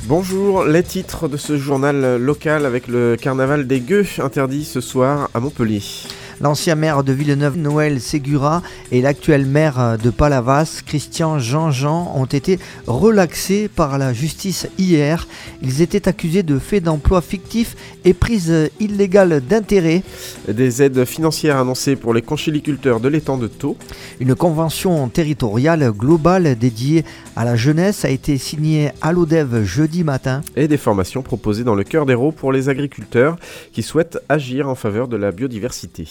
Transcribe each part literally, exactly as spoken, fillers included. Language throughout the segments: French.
Bonjour, les titres de ce journal local avec le carnaval des gueux interdit ce soir à Montpellier. L'ancien maire de Villeneuve, Noël Ségura, et l'actuel maire de Palavas, Christian Jean-Jean, ont été relaxés par la justice hier. Ils étaient accusés de faits d'emploi fictifs et prise illégale d'intérêt. Des aides financières annoncées pour les conchiliculteurs de l'étang de Thau. Une convention territoriale globale dédiée à la jeunesse a été signée à l'Odève jeudi matin. Et des formations proposées dans le cœur d'Hérault pour les agriculteurs qui souhaitent agir en faveur de la biodiversité.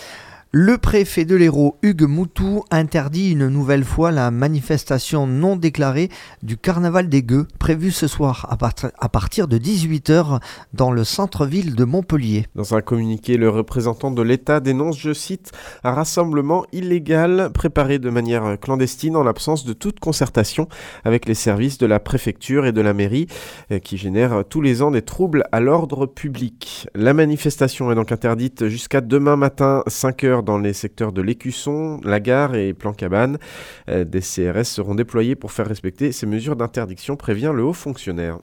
Le préfet de l'Hérault, Hugues Moutou, interdit une nouvelle fois la manifestation non déclarée du carnaval des gueux, prévue ce soir à, part- à partir de dix-huit heures dans le centre-ville de Montpellier. Dans un communiqué, le représentant de l'État dénonce, je cite, un rassemblement illégal préparé de manière clandestine en l'absence de toute concertation avec les services de la préfecture et de la mairie qui génèrent tous les ans des troubles à l'ordre public. La manifestation est donc interdite jusqu'à demain matin, cinq heures dans les secteurs de l'Écusson, la Gare et Plan-Cabane. Des C R S seront déployés pour faire respecter ces mesures d'interdiction, prévient le haut fonctionnaire.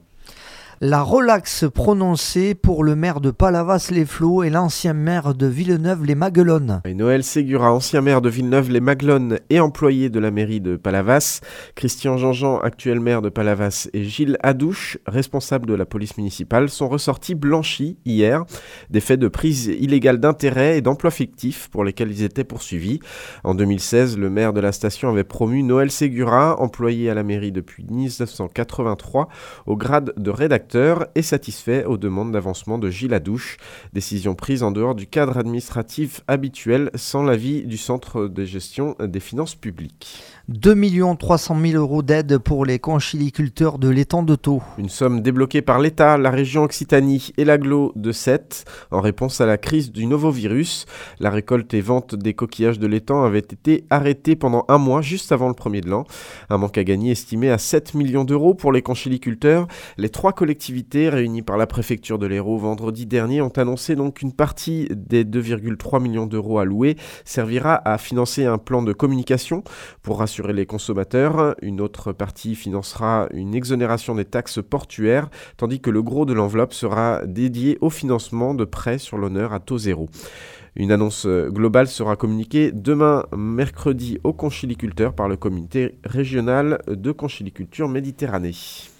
La relaxe prononcée pour le maire de Palavas-les-Flots et l'ancien maire de Villeneuve-les-Maguelones. Et Noël Ségura, ancien maire de Villeneuve-les-Maguelones et employé de la mairie de Palavas, Christian Jean-Jean, actuel maire de Palavas, et Gilles Adouche, responsable de la police municipale, sont ressortis blanchis hier des faits de prise illégale d'intérêt et d'emploi fictif pour lesquels ils étaient poursuivis. En deux mille seize, le maire de la station avait promu Noël Ségura, employé à la mairie depuis dix-neuf cent quatre-vingt-trois, au grade de rédacteur et satisfait aux demandes d'avancement de Gilles Adouche. Décision prise en dehors du cadre administratif habituel sans l'avis du Centre de gestion des finances publiques. deux millions trois cent mille euros d'aide pour les conchiliculteurs de l'étang de Thau. Une somme débloquée par l'État, la région Occitanie et l'agglo de Sète en réponse à la crise du novovirus. La récolte et vente des coquillages de l'étang avait été arrêtée pendant un mois juste avant le premier de l'an. Un manque à gagner estimé à sept millions d'euros pour les conchiliculteurs. Les trois collectivités réunies par la préfecture de l'Hérault vendredi dernier ont annoncé donc une partie des deux virgule trois millions d'euros alloués servira à financer un plan de communication pour rassurer les consommateurs. Une autre partie financera une exonération des taxes portuaires, tandis que le gros de l'enveloppe sera dédié au financement de prêts sur l'honneur à taux zéro. Une annonce globale sera communiquée demain mercredi aux conchiliculteurs par le comité régional de conchiliculture Méditerranée.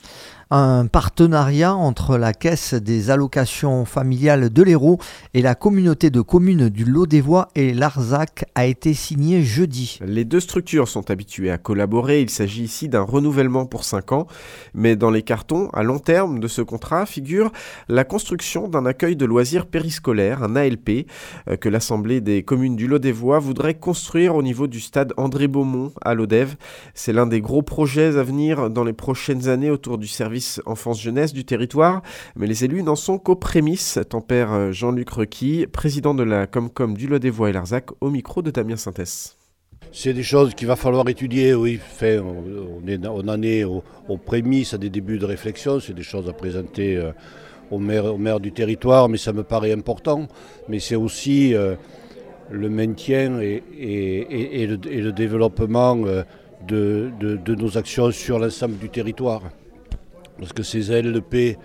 Un partenariat entre la Caisse des allocations familiales de l'Hérault et la communauté de communes du Lot-des-Voix et l'Arzac a été signé jeudi. Les deux structures sont habituées à collaborer. Il s'agit ici d'un renouvellement pour cinq ans. Mais dans les cartons, à long terme de ce contrat, figure la construction d'un accueil de loisirs périscolaire, un A L P, que l'Assemblée des communes du Lot-des-Voix voudrait construire au niveau du stade André-Beaumont à l'Odève. C'est l'un des gros projets à venir dans les prochaines années autour du service enfance-jeunesse du territoire, mais les élus n'en sont qu'aux prémices, tempère Jean-Luc Requy, président de la Comcom du Lot-des-Voix et l'Arzac, au micro de Damien Sintès. C'est des choses qu'il va falloir étudier, oui. Enfin, on, est, on en est aux, aux prémices, à des débuts de réflexion, c'est des choses à présenter euh, au, maire, au maire du territoire, mais ça me paraît important. Mais c'est aussi euh, le maintien et, et, et, et, le, et le développement euh, de, de, de nos actions sur l'ensemble du territoire. Parce que ces A L P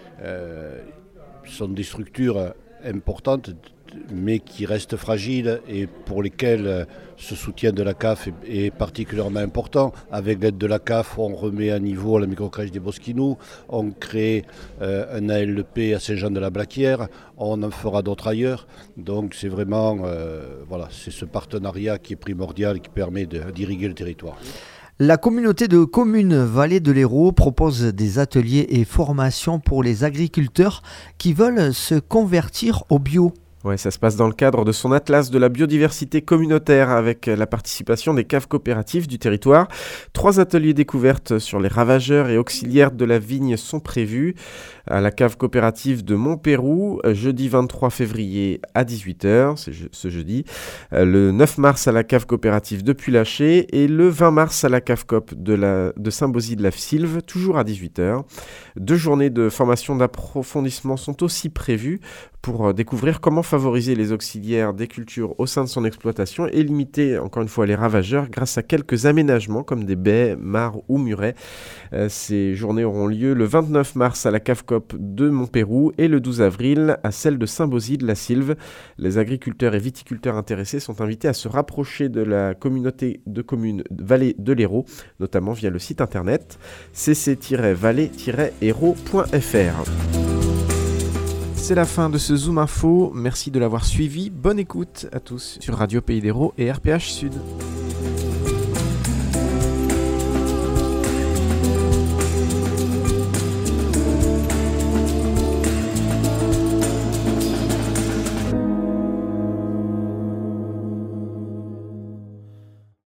euh, sont des structures importantes, mais qui restent fragiles et pour lesquelles ce soutien de la C A F est, est particulièrement important. Avec l'aide de la C A F, on remet à niveau la microcrèche des Bosquinous, on crée euh, un A L P à Saint-Jean-de-la-Blaquière, on en fera d'autres ailleurs. Donc c'est vraiment euh, voilà, c'est ce partenariat qui est primordial, qui permet de, d'irriguer le territoire. La communauté de communes Vallée de l'Hérault propose des ateliers et formations pour les agriculteurs qui veulent se convertir au bio. Ouais, ça se passe dans le cadre de son atlas de la biodiversité communautaire avec la participation des caves coopératives du territoire. Trois ateliers découvertes sur les ravageurs et auxiliaires de la vigne sont prévus à la cave coopérative de Montpérou, jeudi vingt-trois février à dix-huit heures, c'est je, ce jeudi, le neuf mars à la cave coopérative de Puy-Laché et le vingt mars à la cave coop de, la, de Saint-Bosy-de-la-Sylve, toujours à dix-huit heures. Deux journées de formation d'approfondissement sont aussi prévues pour découvrir comment favoriser les auxiliaires des cultures au sein de son exploitation et limiter encore une fois les ravageurs grâce à quelques aménagements comme des baies, mares ou murets. Euh, ces journées auront lieu le vingt-neuf mars à la CAFCOP de Montpérou et le douze avril à celle de Saint-Bosy-de-la-Sylve. Les agriculteurs et viticulteurs intéressés sont invités à se rapprocher de la communauté de communes Vallée de l'Hérault, notamment via le site internet c c tiret vallée tiret hérault point f r. C'est la fin de ce Zoom Info. Merci de l'avoir suivi. Bonne écoute à tous sur Radio Pays d'Hérault et R P H Sud.